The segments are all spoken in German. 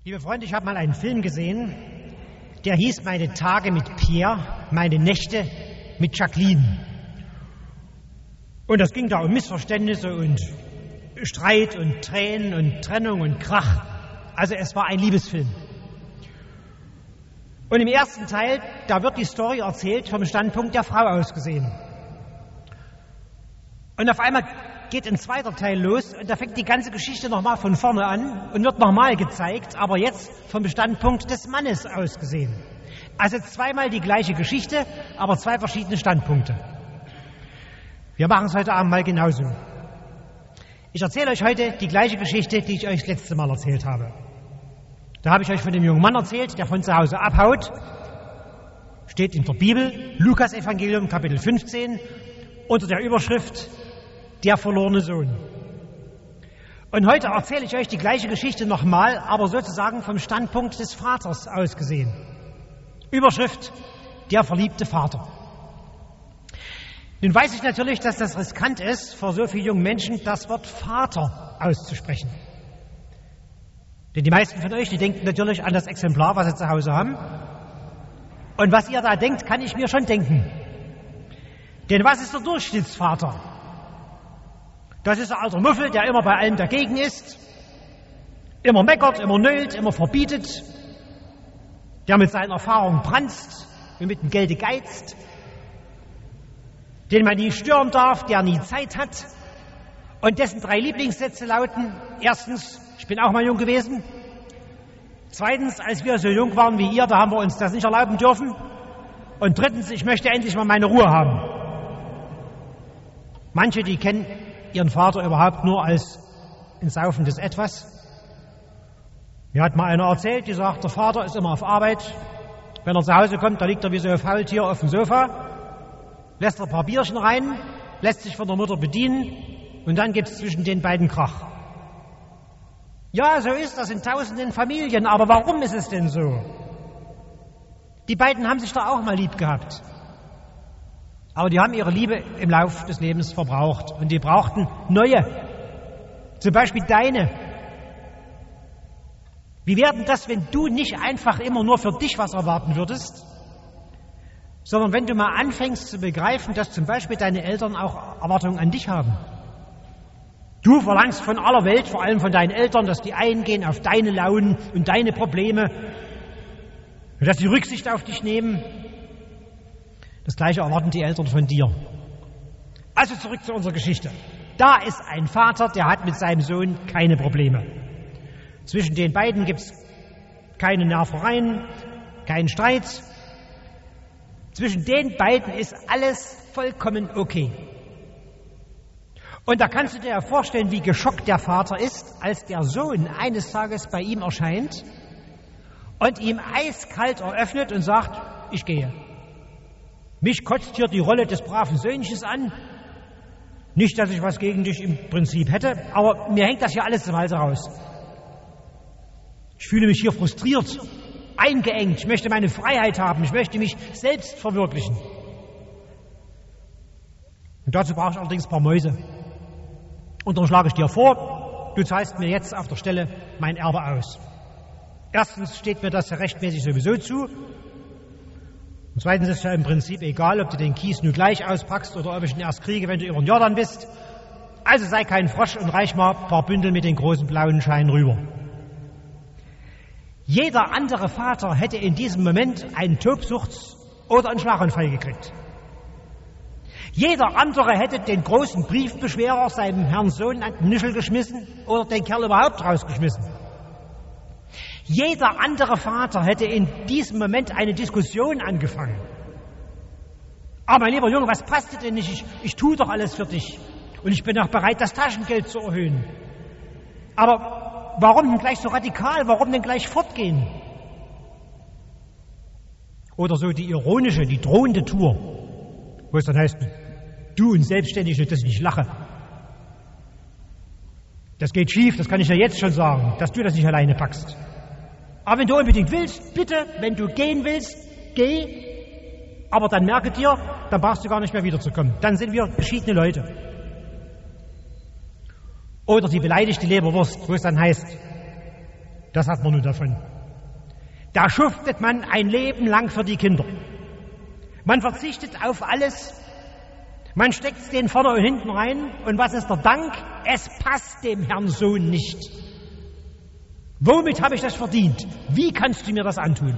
Liebe Freunde, ich habe mal einen Film gesehen, der hieß Meine Tage mit Pierre, meine Nächte mit Jacqueline. Und das ging da um Missverständnisse und Streit und Tränen und Trennung und Krach. Also es war ein Liebesfilm. Und im ersten Teil, da wird die Story erzählt vom Standpunkt der Frau aus gesehen. Und auf einmal geht ein zweiter Teil los und da fängt die ganze Geschichte nochmal von vorne an und wird nochmal gezeigt, aber jetzt vom Standpunkt des Mannes aus gesehen. Also zweimal die gleiche Geschichte, aber zwei verschiedene Standpunkte. Wir machen es heute Abend mal genauso. Ich erzähle euch heute die gleiche Geschichte, die ich euch das letzte Mal erzählt habe. Da habe ich euch von dem jungen Mann erzählt, der von zu Hause abhaut. Steht in der Bibel, Lukas-Evangelium, Kapitel 15, unter der Überschrift Der verlorene Sohn. Und heute erzähle ich euch die gleiche Geschichte nochmal, aber sozusagen vom Standpunkt des Vaters aus gesehen. Überschrift, der verliebte Vater. Nun weiß ich natürlich, dass das riskant ist, vor so vielen jungen Menschen das Wort Vater auszusprechen. Denn die meisten von euch, die denken natürlich an das Exemplar, was sie zu Hause haben. Und was ihr da denkt, kann ich mir schon denken. Denn was ist der Durchschnittsvater? Das ist ein alter Muffel, der immer bei allem dagegen ist, immer meckert, immer nölt, immer verbietet, der mit seinen Erfahrungen pranzt und mit dem Gelde geizt, den man nie stören darf, der nie Zeit hat und dessen 3 Lieblingssätze lauten: Erstens, ich bin auch mal jung gewesen. Zweitens, als wir so jung waren wie ihr, da haben wir uns das nicht erlauben dürfen. Und drittens, ich möchte endlich mal meine Ruhe haben. Manche, die kennen ihren Vater überhaupt nur als ein saufendes Etwas. Mir hat mal einer erzählt, die sagt, der Vater ist immer auf Arbeit. Wenn er zu Hause kommt, da liegt er wie so ein Faultier auf dem Sofa, lässt ein paar Bierchen rein, lässt sich von der Mutter bedienen und dann gibt es zwischen den beiden Krach. Ja, so ist das in tausenden Familien, aber warum ist es denn so? Die beiden haben sich doch auch mal lieb gehabt. Aber die haben ihre Liebe im Lauf des Lebens verbraucht und die brauchten neue, zum Beispiel deine. Wie wäre denn das, wenn du nicht einfach immer nur für dich was erwarten würdest, sondern wenn du mal anfängst zu begreifen, dass zum Beispiel deine Eltern auch Erwartungen an dich haben. Du verlangst von aller Welt, vor allem von deinen Eltern, dass die eingehen auf deine Launen und deine Probleme und dass sie Rücksicht auf dich nehmen. Das Gleiche erwarten die Eltern von dir. Also zurück zu unserer Geschichte. Da ist ein Vater, der hat mit seinem Sohn keine Probleme. Zwischen den beiden gibt es keine Nervereien, keinen Streit. Zwischen den beiden ist alles vollkommen okay. Und da kannst du dir ja vorstellen, wie geschockt der Vater ist, als der Sohn eines Tages bei ihm erscheint und ihm eiskalt eröffnet und sagt, ich gehe. Mich kotzt hier die Rolle des braven Söhnchens an. Nicht, dass ich was gegen dich im Prinzip hätte, aber mir hängt das hier alles zum Halse raus. Ich fühle mich hier frustriert, eingeengt, ich möchte meine Freiheit haben, ich möchte mich selbst verwirklichen. Und dazu brauche ich allerdings ein paar Mäuse. Und dann schlage ich dir vor, du zahlst mir jetzt auf der Stelle mein Erbe aus. Erstens steht mir das ja rechtmäßig sowieso zu. Und zweitens ist ja im Prinzip egal, ob du den Kies nur gleich auspackst oder ob ich ihn erst kriege, wenn du über den Jordan bist. Also sei kein Frosch und reich mal ein paar Bündel mit den großen blauen Scheinen rüber. Jeder andere Vater hätte in diesem Moment einen Tobsuchts- oder einen Schlaganfall gekriegt. Jeder andere hätte den großen Briefbeschwerer seinem Herrn Sohn an den Nischel geschmissen oder den Kerl überhaupt rausgeschmissen. Jeder andere Vater hätte in diesem Moment eine Diskussion angefangen. Aber mein lieber Junge, was passt dir denn nicht? Ich tue doch alles für dich. Und ich bin auch bereit, das Taschengeld zu erhöhen. Aber warum denn gleich so radikal? Warum denn gleich fortgehen? Oder so die ironische, die drohende Tour, wo es dann heißt, du und selbstständig, dass ich nicht lache. Das geht schief, das kann ich ja jetzt schon sagen, dass du das nicht alleine packst. Aber wenn du unbedingt willst, bitte, wenn du gehen willst, geh. Aber dann merke dir, dann brauchst du gar nicht mehr wiederzukommen. Dann sind wir geschiedene Leute. Oder die beleidigte Leberwurst, wo es dann heißt, Das hat man nun davon. Da schuftet man ein Leben lang für die Kinder. Man verzichtet auf alles. Man steckt es denen vorne und hinten rein. Und was ist der Dank? Es passt dem Herrn Sohn nicht. Womit habe ich das verdient? Wie kannst du mir das antun?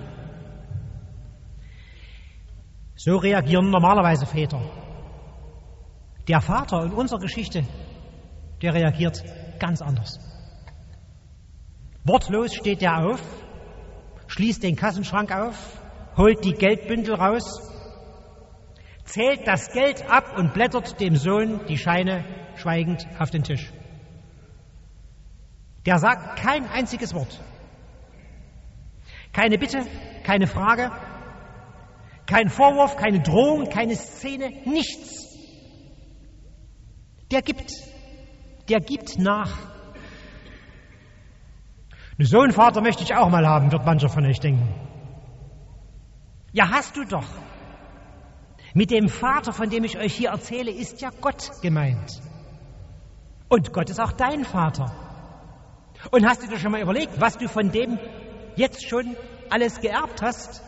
So reagieren normalerweise Väter. Der Vater in unserer Geschichte, der reagiert ganz anders. Wortlos steht er auf, schließt den Kassenschrank auf, holt die Geldbündel raus, zählt das Geld ab und blättert dem Sohn die Scheine schweigend auf den Tisch. Der sagt kein einziges Wort. Keine Bitte, keine Frage, kein Vorwurf, keine Drohung, keine Szene, nichts. Der gibt nach. So einen Vater möchte ich auch mal haben, wird mancher von euch denken. Ja, hast du doch. Mit dem Vater, von dem ich euch hier erzähle, ist ja Gott gemeint. Und Gott ist auch dein Vater. Und hast du dir schon mal überlegt, was du von dem jetzt schon alles geerbt hast?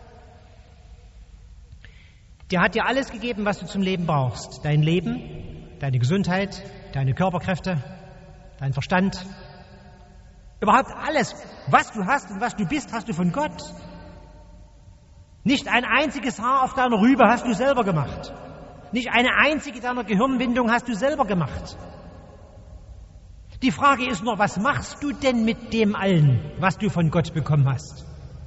Der hat dir alles gegeben, was du zum Leben brauchst. Dein Leben, deine Gesundheit, deine Körperkräfte, dein Verstand. Überhaupt alles, was du hast und was du bist, hast du von Gott. Nicht ein einziges Haar auf deiner Rübe hast du selber gemacht. Nicht eine einzige deiner Gehirnwindung hast du selber gemacht. Die Frage ist nur, was machst du denn mit dem allen, was du von Gott bekommen hast?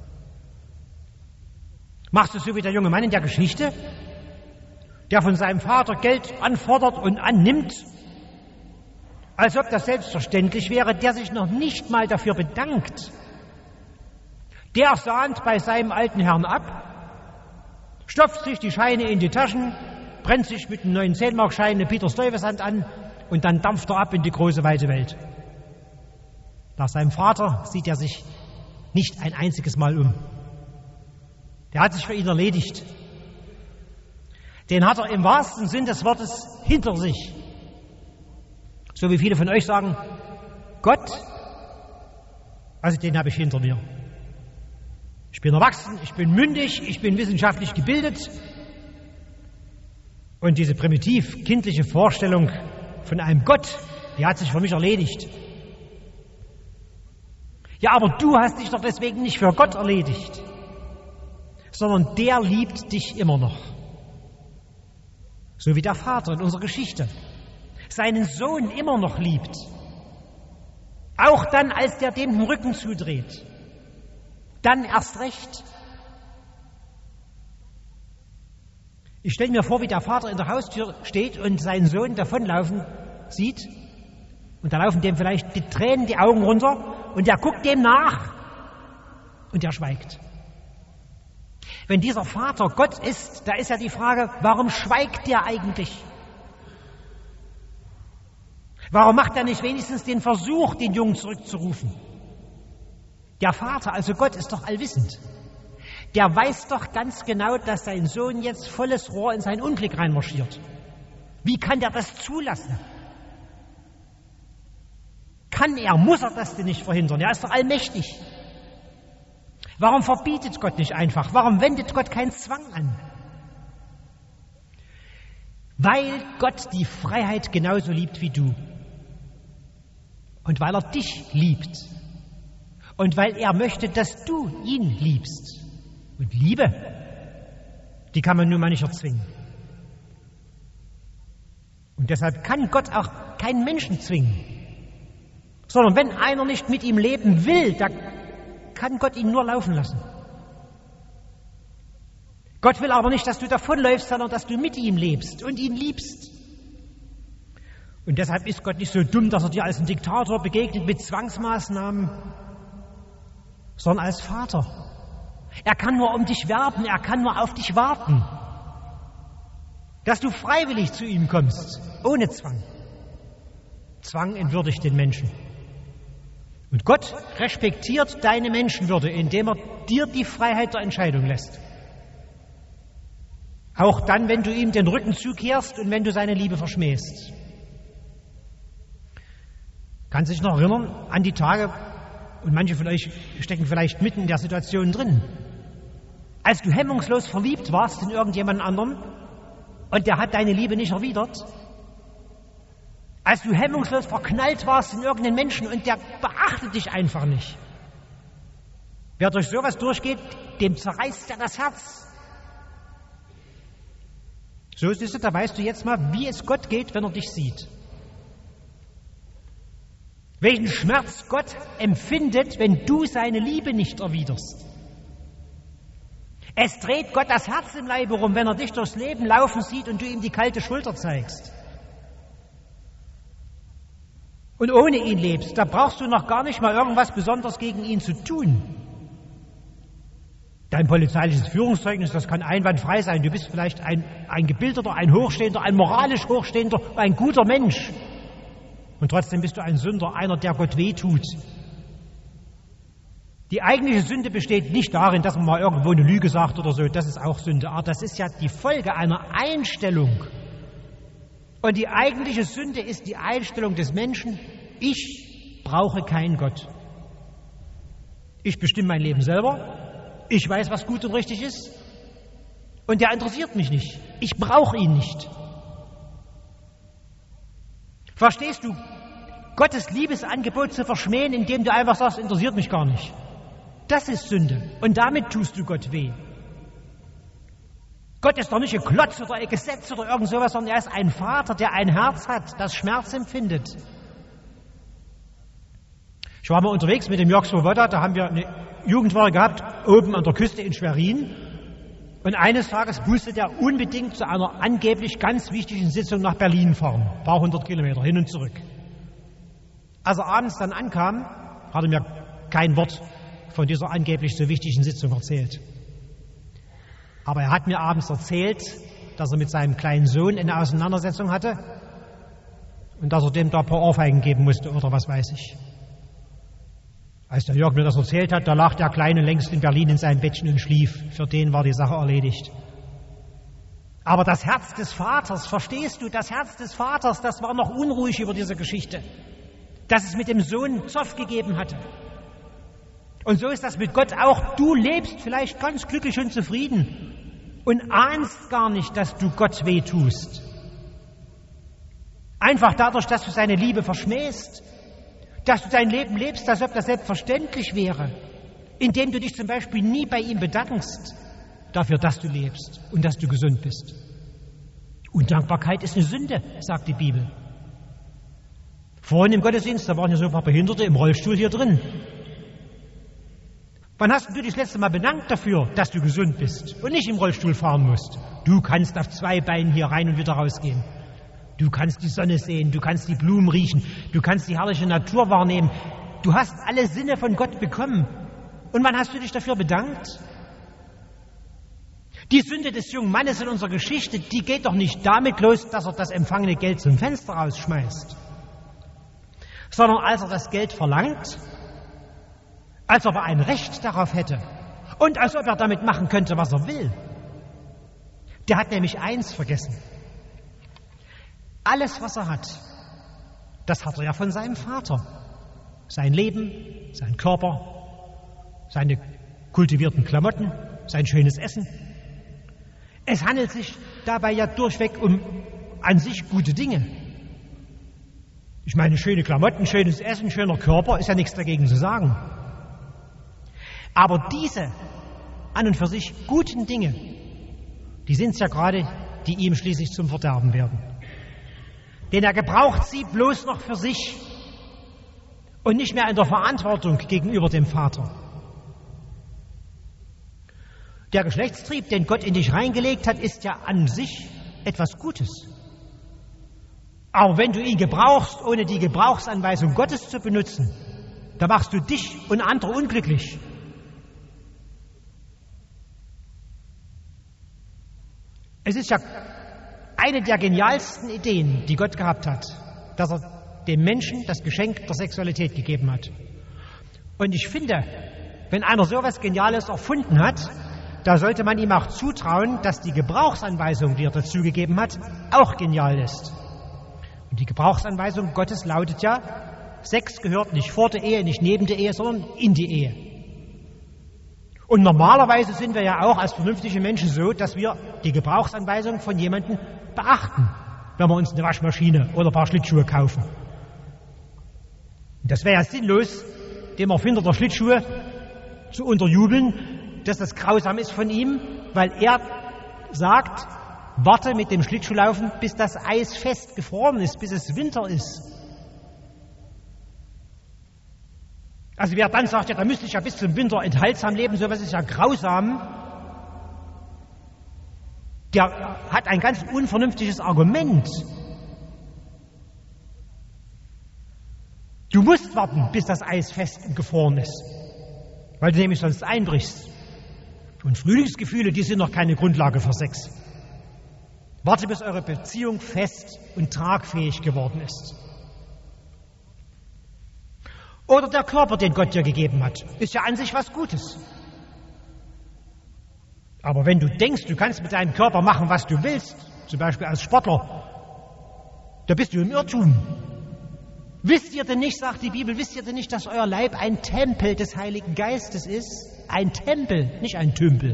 Machst du so wie der junge Mann in der Geschichte, der von seinem Vater Geld anfordert und annimmt, als ob das selbstverständlich wäre, der sich noch nicht mal dafür bedankt? Der sahnt bei seinem alten Herrn ab, stopft sich die Scheine in die Taschen, brennt sich mit einem neuen 10-Mark-Schein eine Peter-Stuyvesant an und dann dampft er ab in die große, weite Welt. Nach seinem Vater sieht er sich nicht ein einziges Mal um. Der hat sich für ihn erledigt. Den hat er im wahrsten Sinn des Wortes hinter sich. So wie viele von euch sagen, Gott, also den habe ich hinter mir. Ich bin erwachsen, ich bin mündig, ich bin wissenschaftlich gebildet. Und diese primitiv kindliche Vorstellung von einem Gott, die hat sich für mich erledigt. Ja, aber du hast dich doch deswegen nicht für Gott erledigt, sondern der liebt dich immer noch. So wie der Vater in unserer Geschichte seinen Sohn immer noch liebt. Auch dann, als der dem den Rücken zudreht. Dann erst recht. Ich stelle mir vor, wie der Vater in der Haustür steht und seinen Sohn davonlaufen sieht. Und da laufen dem vielleicht die Tränen die Augen runter und der guckt dem nach und der schweigt. Wenn dieser Vater Gott ist, da ist ja die Frage, warum schweigt der eigentlich? Warum macht er nicht wenigstens den Versuch, den Jungen zurückzurufen? Der Vater, also Gott, ist doch allwissend. Der weiß doch ganz genau, dass sein Sohn jetzt volles Rohr in sein Unglück reinmarschiert. Wie kann der das zulassen? Muss er das denn nicht verhindern? Er ist doch allmächtig. Warum verbietet Gott nicht einfach? Warum wendet Gott keinen Zwang an? Weil Gott die Freiheit genauso liebt wie du. Und weil er dich liebt. Und weil er möchte, dass du ihn liebst. Und Liebe, die kann man nun mal nicht erzwingen. Und deshalb kann Gott auch keinen Menschen zwingen. Sondern wenn einer nicht mit ihm leben will, da kann Gott ihn nur laufen lassen. Gott will aber nicht, dass du davonläufst, sondern dass du mit ihm lebst und ihn liebst. Und deshalb ist Gott nicht so dumm, dass er dir als ein Diktator begegnet mit Zwangsmaßnahmen, sondern als Vater. Er kann nur um dich werben, er kann nur auf dich warten, dass du freiwillig zu ihm kommst, ohne Zwang. Zwang entwürdigt den Menschen. Und Gott respektiert deine Menschenwürde, indem er dir die Freiheit der Entscheidung lässt. Auch dann, wenn du ihm den Rücken zukehrst und wenn du seine Liebe verschmähst. Kannst du dich noch erinnern an die Tage, Und manche von euch stecken vielleicht mitten in der Situation drin. Als du hemmungslos verliebt warst in irgendjemand anderen und der hat deine Liebe nicht erwidert. Als du hemmungslos verknallt warst in irgendeinen Menschen und der beachtet dich einfach nicht. Wer durch sowas durchgeht, dem zerreißt ja das Herz. So ist es, da weißt du jetzt mal, wie es Gott geht, wenn er dich sieht. Welchen Schmerz Gott empfindet, wenn du seine Liebe nicht erwiderst. Es dreht Gott das Herz im Leibe rum, wenn er dich durchs Leben laufen sieht und du ihm die kalte Schulter zeigst. Und ohne ihn lebst, da brauchst du noch gar nicht mal irgendwas Besonderes gegen ihn zu tun. Dein polizeiliches Führungszeugnis, das kann einwandfrei sein. Du bist vielleicht ein gebildeter, ein Hochstehender, ein moralisch Hochstehender, ein guter Mensch. Und trotzdem bist du ein Sünder, einer, der Gott wehtut. Die eigentliche Sünde besteht nicht darin, dass man mal irgendwo eine Lüge sagt oder so. Das ist auch Sünde. Aber das ist ja die Folge einer Einstellung. Und die eigentliche Sünde ist die Einstellung des Menschen, ich brauche keinen Gott. Ich bestimme mein Leben selber. Ich weiß, was gut und richtig ist. Und der interessiert mich nicht. Ich brauche ihn nicht. Verstehst du? Gottes Liebesangebot zu verschmähen, indem du einfach sagst, interessiert mich gar nicht. Das ist Sünde. Und damit tust du Gott weh. Gott ist doch nicht ein Klotz oder ein Gesetz oder irgend sowas, sondern er ist ein Vater, der ein Herz hat, das Schmerz empfindet. Ich war mal unterwegs mit dem Jörg Swoboda, da haben wir eine Jugendwoche gehabt, oben an der Küste in Schwerin. Und eines Tages musste der unbedingt zu einer angeblich ganz wichtigen Sitzung nach Berlin fahren. Ein paar 100 Kilometer hin und zurück. Als er abends dann ankam, hat er mir kein Wort von dieser angeblich so wichtigen Sitzung erzählt. Aber er hat mir abends erzählt, dass er mit seinem kleinen Sohn eine Auseinandersetzung hatte und dass er dem da ein paar Ohrfeigen geben musste oder was weiß ich. Als der Jörg mir das erzählt hat, da lag der Kleine längst in Berlin in seinem Bettchen und schlief. Für den war die Sache erledigt. Aber das Herz des Vaters, verstehst du, das Herz des Vaters, das war noch unruhig über diese Geschichte, dass es mit dem Sohn Zoff gegeben hatte. Und so ist das mit Gott auch. Du lebst vielleicht ganz glücklich und zufrieden und ahnst gar nicht, dass du Gott wehtust. Einfach dadurch, dass du seine Liebe verschmähst, dass du dein Leben lebst, als ob das selbstverständlich wäre, indem du dich zum Beispiel nie bei ihm bedankst dafür, dass du lebst und dass du gesund bist. Undankbarkeit ist eine Sünde, sagt die Bibel. Vorhin im Gottesdienst, da waren ja so ein paar Behinderte im Rollstuhl hier drin. Wann hast du dich das letzte Mal bedankt dafür, dass du gesund bist und nicht im Rollstuhl fahren musst? Du kannst auf 2 Beinen hier rein und wieder rausgehen. Du kannst die Sonne sehen, du kannst die Blumen riechen, du kannst die herrliche Natur wahrnehmen. Du hast alle Sinne von Gott bekommen. Und wann hast du dich dafür bedankt? Die Sünde des jungen Mannes in unserer Geschichte, die geht doch nicht damit los, dass er das empfangene Geld zum Fenster rausschmeißt, sondern als er das Geld verlangt, als ob er ein Recht darauf hätte und als ob er damit machen könnte, was er will. Der hat nämlich eins vergessen. Alles, was er hat, das hat er ja von seinem Vater. Sein Leben, sein Körper, seine kultivierten Klamotten, sein schönes Essen. Es handelt sich dabei ja durchweg um an sich gute Dinge. Ich meine, schöne Klamotten, schönes Essen, schöner Körper, ist ja nichts dagegen zu sagen. Aber diese an und für sich guten Dinge, die sind es ja gerade, die ihm schließlich zum Verderben werden. Denn er gebraucht sie bloß noch für sich und nicht mehr in der Verantwortung gegenüber dem Vater. Der Geschlechtstrieb, den Gott in dich reingelegt hat, ist ja an sich etwas Gutes. Aber wenn du ihn gebrauchst, ohne die Gebrauchsanweisung Gottes zu benutzen, da machst du dich und andere unglücklich. Es ist ja eine der genialsten Ideen, die Gott gehabt hat, dass er dem Menschen das Geschenk der Sexualität gegeben hat. Und ich finde, wenn einer sowas Geniales erfunden hat, da sollte man ihm auch zutrauen, dass die Gebrauchsanweisung, die er dazu gegeben hat, auch genial ist. Und die Gebrauchsanweisung Gottes lautet ja, Sex gehört nicht vor der Ehe, nicht neben der Ehe, sondern in die Ehe. Und normalerweise sind wir ja auch als vernünftige Menschen so, dass wir die Gebrauchsanweisung von jemandem beachten, wenn wir uns eine Waschmaschine oder ein paar Schlittschuhe kaufen. Das wäre ja sinnlos, dem Erfinder der Schlittschuhe zu unterjubeln, dass das grausam ist von ihm, weil er sagt, warte mit dem Schlittschuhlaufen, bis das Eis fest gefroren ist, bis es Winter ist. Also wer dann sagt, ja, da müsste ich ja bis zum Winter enthaltsam leben, sowas ist ja grausam, der hat ein ganz unvernünftiges Argument. Du musst warten, bis das Eis fest und gefroren ist, weil du nämlich sonst einbrichst. Und Frühlingsgefühle, die sind noch keine Grundlage für Sex. Warte, bis eure Beziehung fest und tragfähig geworden ist. Oder der Körper, den Gott dir gegeben hat, ist ja an sich was Gutes. Aber wenn du denkst, du kannst mit deinem Körper machen, was du willst, zum Beispiel als Sportler, da bist du im Irrtum. Wisst ihr denn nicht, sagt die Bibel, wisst ihr denn nicht, dass euer Leib ein Tempel des Heiligen Geistes ist? Ein Tempel, nicht ein Tümpel.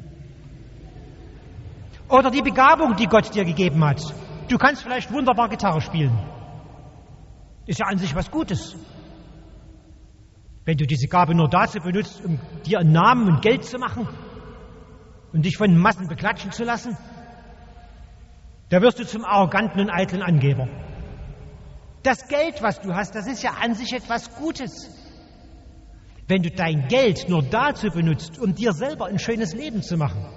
Oder die Begabung, die Gott dir gegeben hat. Du kannst vielleicht wunderbar Gitarre spielen. Ist ja an sich was Gutes. Wenn du diese Gabe nur dazu benutzt, um dir einen Namen und Geld zu machen und dich von Massen beklatschen zu lassen, da wirst du zum arroganten und eitlen Angeber. Das Geld, was du hast, das ist ja an sich etwas Gutes. Wenn du dein Geld nur dazu benutzt, um dir selber ein schönes Leben zu machen,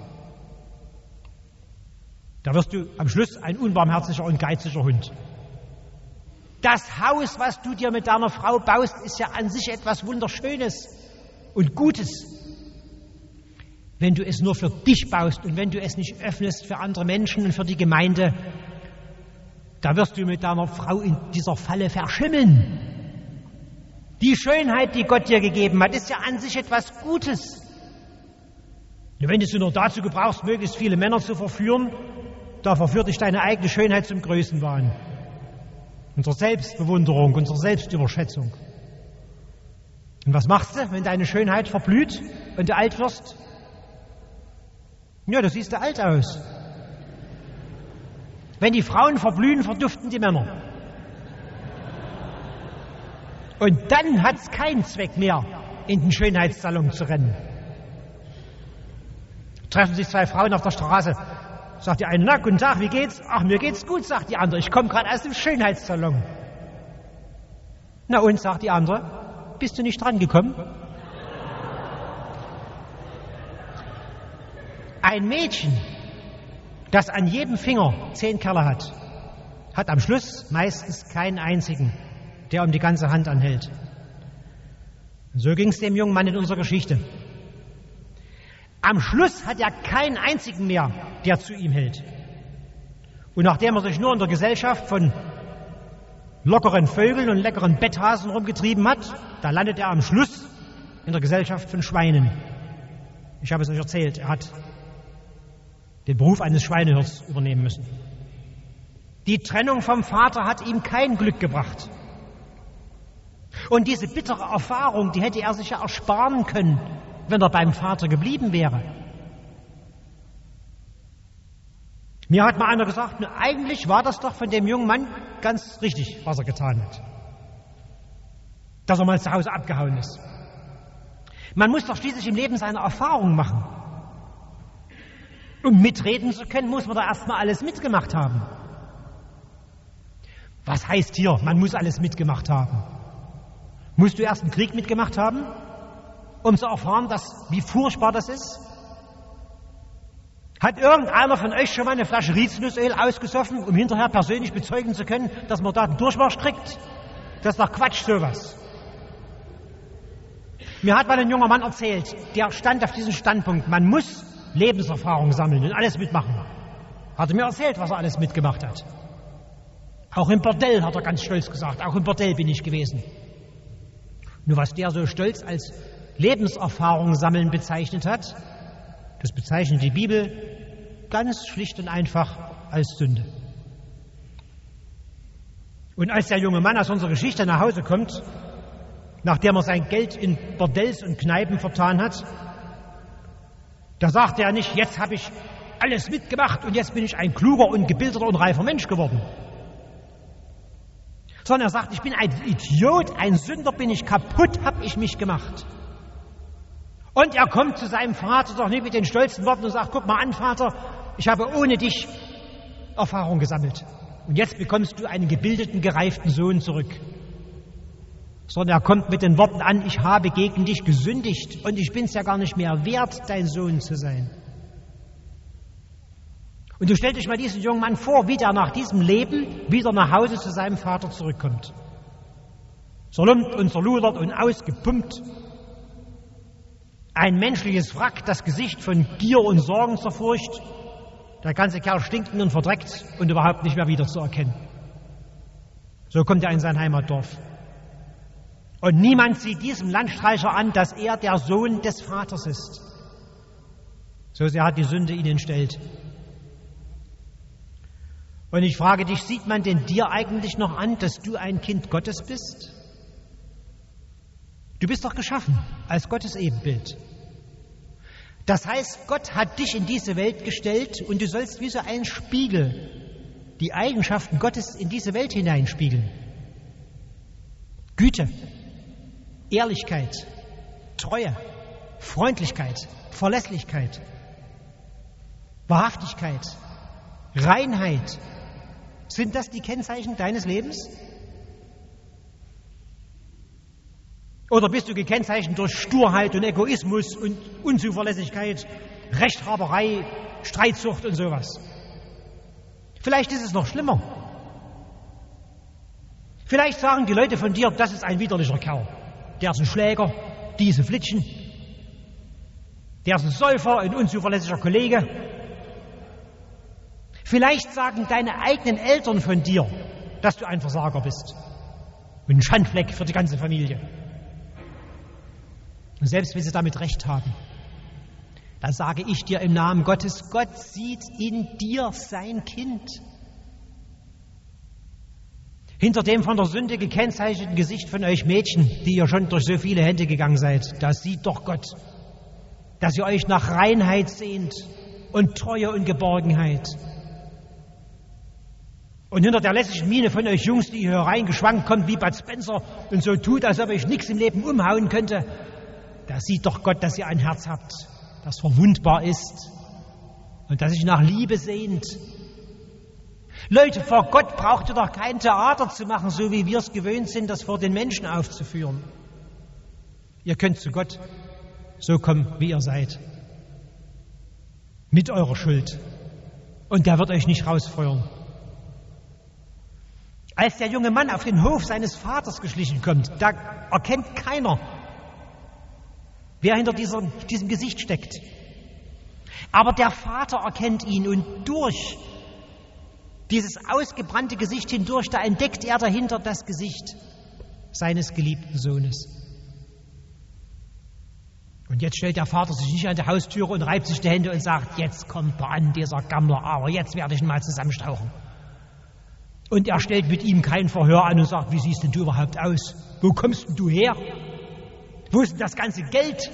da wirst du am Schluss ein unbarmherziger und geiziger Hund. Das Haus, was du dir mit deiner Frau baust, ist ja an sich etwas Wunderschönes und Gutes. Wenn du es nur für dich baust und wenn du es nicht öffnest für andere Menschen und für die Gemeinde, da wirst du mit deiner Frau in dieser Falle verschimmeln. Die Schönheit, die Gott dir gegeben hat, ist ja an sich etwas Gutes. Und wenn du sie nur dazu gebrauchst, möglichst viele Männer zu verführen, da verführt dich deine eigene Schönheit zum Größenwahn. Unsere Selbstbewunderung, unsere Selbstüberschätzung. Und was machst du, wenn deine Schönheit verblüht und du alt wirst? Ja, da siehst du alt aus. Wenn die Frauen verblühen, verduften die Männer. Und dann hat es keinen Zweck mehr, in den Schönheitssalon zu rennen. Treffen sich zwei Frauen auf der Straße. Sagt die eine, na, guten Tag, wie geht's? Ach, mir geht's gut, sagt die andere. Ich komme gerade aus dem Schönheitssalon. Na und, sagt die andere, bist du nicht dran gekommen? Ein Mädchen, das an jedem Finger 10 Kerle hat, hat am Schluss meistens keinen einzigen, der um die ganze Hand anhält. Und so ging es dem jungen Mann in unserer Geschichte. Am Schluss hat er keinen einzigen mehr, der zu ihm hält. Und nachdem er sich nur in der Gesellschaft von lockeren Vögeln und leckeren Betthasen rumgetrieben hat, da landet er am Schluss in der Gesellschaft von Schweinen. Ich habe es euch erzählt, er hat den Beruf eines Schweinehirts übernehmen müssen. Die Trennung vom Vater hat ihm kein Glück gebracht. Und diese bittere Erfahrung, die hätte er sich ja ersparen können, wenn er beim Vater geblieben wäre. Mir hat mal einer gesagt, eigentlich war das doch von dem jungen Mann ganz richtig, was er getan hat. Dass er mal zu Hause abgehauen ist. Man muss doch schließlich im Leben seine Erfahrungen machen. Um mitreden zu können, muss man da erstmal alles mitgemacht haben. Was heißt hier, man muss alles mitgemacht haben? Musst du erst einen Krieg mitgemacht haben, um zu erfahren, wie furchtbar das ist? Hat irgendeiner von euch schon mal eine Flasche Rizinusöl ausgesoffen, um hinterher persönlich bezeugen zu können, dass man da einen Durchmarsch kriegt? Das ist doch Quatsch, sowas. Mir hat mal ein junger Mann erzählt, der stand auf diesem Standpunkt, man muss Lebenserfahrung sammeln und alles mitmachen. Hat er mir erzählt, was er alles mitgemacht hat. Auch im Bordell, hat er ganz stolz gesagt, auch im Bordell bin ich gewesen. Nur was der so stolz als Lebenserfahrung sammeln bezeichnet hat, das bezeichnet die Bibel ganz schlicht und einfach als Sünde. Und als der junge Mann aus unserer Geschichte nach Hause kommt, nachdem er sein Geld in Bordells und Kneipen vertan hat, da sagt er nicht, jetzt habe ich alles mitgemacht und jetzt bin ich ein kluger und gebildeter und reifer Mensch geworden. Sondern er sagt, ich bin ein Idiot, ein Sünder, bin ich kaputt, habe ich mich gemacht. Und er kommt zu seinem Vater doch nicht mit den stolzen Worten und sagt, guck mal an, Vater, ich habe ohne dich Erfahrung gesammelt. Und jetzt bekommst du einen gebildeten, gereiften Sohn zurück. Sondern er kommt mit den Worten an, ich habe gegen dich gesündigt und ich bin es ja gar nicht mehr wert, dein Sohn zu sein. Und du stellst dich mal diesen jungen Mann vor, wie der nach diesem Leben wieder nach Hause zu seinem Vater zurückkommt. Zerlumpt und zerludert und ausgepumpt. Ein menschliches Wrack, das Gesicht von Gier und Sorgen zerfurcht. Der ganze Kerl stinkt und verdreckt und überhaupt nicht mehr wiederzuerkennen. So kommt er in sein Heimatdorf. Und niemand sieht diesem Landstreicher an, dass er der Sohn des Vaters ist. So sehr hat die Sünde ihn entstellt. Und ich frage dich, sieht man denn dir eigentlich noch an, dass du ein Kind Gottes bist? Du bist doch geschaffen als Gottes Ebenbild. Das heißt, Gott hat dich in diese Welt gestellt und du sollst wie so ein Spiegel die Eigenschaften Gottes in diese Welt hineinspiegeln. Güte, Ehrlichkeit, Treue, Freundlichkeit, Verlässlichkeit, Wahrhaftigkeit, Reinheit. Sind das die Kennzeichen deines Lebens? Oder bist du gekennzeichnet durch Sturheit und Egoismus und Unzuverlässigkeit, Rechthaberei, Streitsucht und sowas? Vielleicht ist es noch schlimmer. Vielleicht sagen die Leute von dir, das ist ein widerlicher Kerl. Der ist ein Schläger, die ist ein Flittchen, der ist ein Säufer, ein unzuverlässiger Kollege. Vielleicht sagen deine eigenen Eltern von dir, dass du ein Versager bist und ein Schandfleck für die ganze Familie. Und selbst wenn sie damit recht haben, dann sage ich dir im Namen Gottes, Gott sieht in dir sein Kind. Hinter dem von der Sünde gekennzeichneten Gesicht von euch Mädchen, die ihr schon durch so viele Hände gegangen seid, da sieht doch Gott, dass ihr euch nach Reinheit sehnt und Treue und Geborgenheit. Und hinter der lässigen Miene von euch Jungs, die hier reingeschwankt kommt wie Bud Spencer und so tut, als ob euch nichts im Leben umhauen könnte, da sieht doch Gott, dass ihr ein Herz habt, das verwundbar ist und das sich nach Liebe sehnt. Leute, vor Gott braucht ihr doch kein Theater zu machen, so wie wir es gewöhnt sind, das vor den Menschen aufzuführen. Ihr könnt zu Gott so kommen, wie ihr seid. Mit eurer Schuld. Und der wird euch nicht rausfeuern. Als der junge Mann auf den Hof seines Vaters geschlichen kommt, da erkennt keiner, wer hinter diesem Gesicht steckt. Aber der Vater erkennt ihn und durch dieses ausgebrannte Gesicht hindurch, da entdeckt er dahinter das Gesicht seines geliebten Sohnes. Und jetzt stellt der Vater sich nicht an die Haustüre und reibt sich die Hände und sagt, jetzt kommt er an, dieser Gammler, aber jetzt werde ich ihn mal zusammenstauchen. Und er stellt mit ihm kein Verhör an und sagt, wie siehst denn du überhaupt aus? Wo kommst denn du her? Wo ist denn das ganze Geld?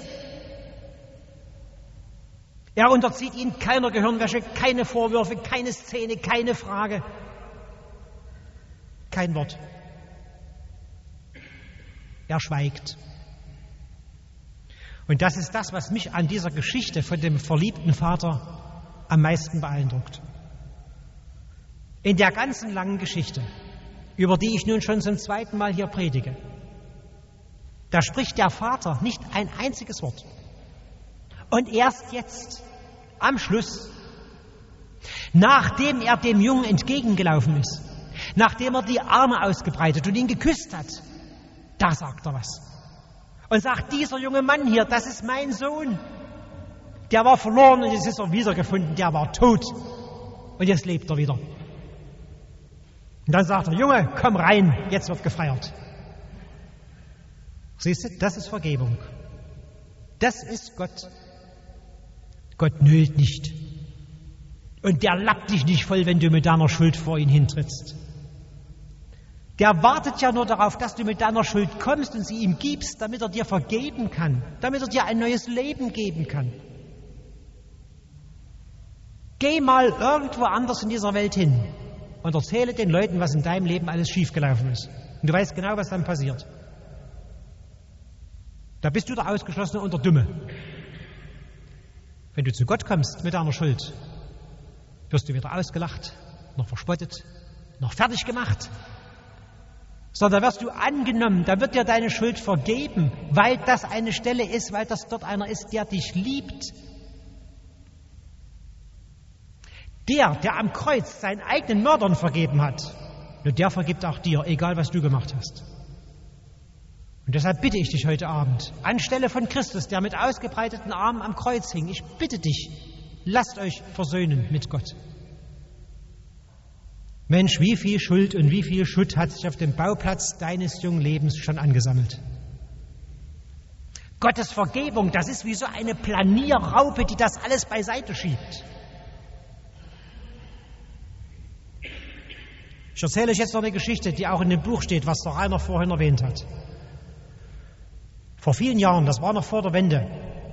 Er unterzieht ihn keiner Gehirnwäsche, keine Vorwürfe, keine Szene, keine Frage. Kein Wort. Er schweigt. Und das ist das, was mich an dieser Geschichte von dem verliebten Vater am meisten beeindruckt. In der ganzen langen Geschichte, über die ich nun schon zum zweiten Mal hier predige, da spricht der Vater nicht ein einziges Wort. Und erst jetzt, am Schluss, nachdem er dem Jungen entgegengelaufen ist, nachdem er die Arme ausgebreitet und ihn geküsst hat, da sagt er was. Und sagt, dieser junge Mann hier, das ist mein Sohn. Der war verloren und jetzt ist er wiedergefunden, der war tot. Und jetzt lebt er wieder. Und dann sagt er, Junge, komm rein, jetzt wird gefeiert. Siehst du, das ist Vergebung. Das ist Gott. Gott nölt nicht. Und der lappt dich nicht voll, wenn du mit deiner Schuld vor ihn hintrittst. Der wartet ja nur darauf, dass du mit deiner Schuld kommst und sie ihm gibst, damit er dir vergeben kann, damit er dir ein neues Leben geben kann. Geh mal irgendwo anders in dieser Welt hin und erzähle den Leuten, was in deinem Leben alles schiefgelaufen ist. Und du weißt genau, was dann passiert. Da bist du der Ausgeschlossene und der Dumme. Wenn du zu Gott kommst mit deiner Schuld, wirst du weder ausgelacht, noch verspottet, noch fertig gemacht, sondern wirst du angenommen, da wird dir deine Schuld vergeben, weil das eine Stelle ist, weil das dort einer ist, der dich liebt. Der am Kreuz seinen eigenen Mördern vergeben hat, nur der vergibt auch dir, egal was du gemacht hast. Und deshalb bitte ich dich heute Abend, anstelle von Christus, der mit ausgebreiteten Armen am Kreuz hing, ich bitte dich, lasst euch versöhnen mit Gott. Mensch, wie viel Schuld und wie viel Schutt hat sich auf dem Bauplatz deines jungen Lebens schon angesammelt? Gottes Vergebung, das ist wie so eine Planierraupe, die das alles beiseite schiebt. Ich erzähle euch jetzt noch eine Geschichte, die auch in dem Buch steht, was der Rainer vorhin erwähnt hat. Vor vielen Jahren, das war noch vor der Wende,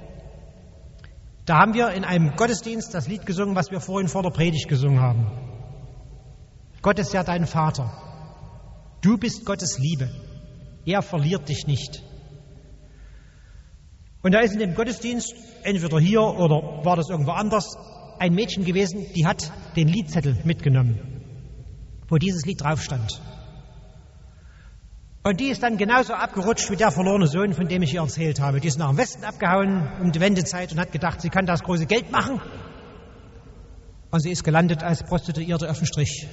da haben wir in einem Gottesdienst das Lied gesungen, was wir vorhin vor der Predigt gesungen haben. Gott ist ja dein Vater. Du bist Gottes Liebe. Er verliert dich nicht. Und da ist in dem Gottesdienst, entweder hier oder war das irgendwo anders, ein Mädchen gewesen, die hat den Liedzettel mitgenommen, wo dieses Lied drauf stand. Und die ist dann genauso abgerutscht wie der verlorene Sohn, von dem ich ihr erzählt habe. Die ist nach dem Westen abgehauen um die Wendezeit und hat gedacht, sie kann das große Geld machen. Und sie ist gelandet als Prostituierte auf dem Strich.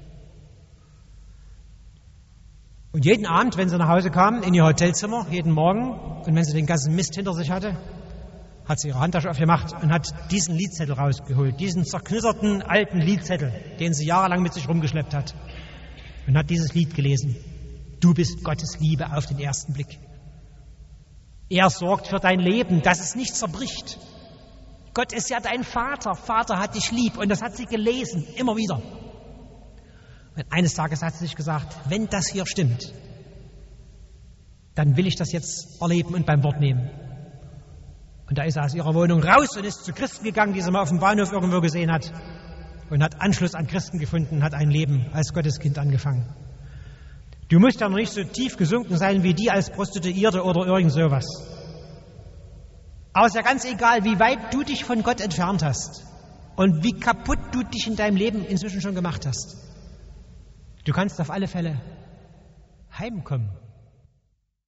Und jeden Abend, wenn sie nach Hause kam, in ihr Hotelzimmer, jeden Morgen, und wenn sie den ganzen Mist hinter sich hatte, hat sie ihre Handtasche aufgemacht und hat diesen Liedzettel rausgeholt, diesen zerknitterten alten Liedzettel, den sie jahrelang mit sich rumgeschleppt hat, und hat dieses Lied gelesen. Du bist Gottes Liebe auf den ersten Blick. Er sorgt für dein Leben, dass es nicht zerbricht. Gott ist ja dein Vater. Vater hat dich lieb. Und das hat sie gelesen, immer wieder. Und eines Tages hat sie sich gesagt, wenn das hier stimmt, dann will ich das jetzt erleben und beim Wort nehmen. Und da ist er aus ihrer Wohnung raus und ist zu Christen gegangen, die sie mal auf dem Bahnhof irgendwo gesehen hat, und hat Anschluss an Christen gefunden, hat ein Leben als Gotteskind angefangen. Du musst ja noch nicht so tief gesunken sein wie die als Prostituierte oder irgend sowas. Aber es ist ja ganz egal, wie weit du dich von Gott entfernt hast und wie kaputt du dich in deinem Leben inzwischen schon gemacht hast. Du kannst auf alle Fälle heimkommen.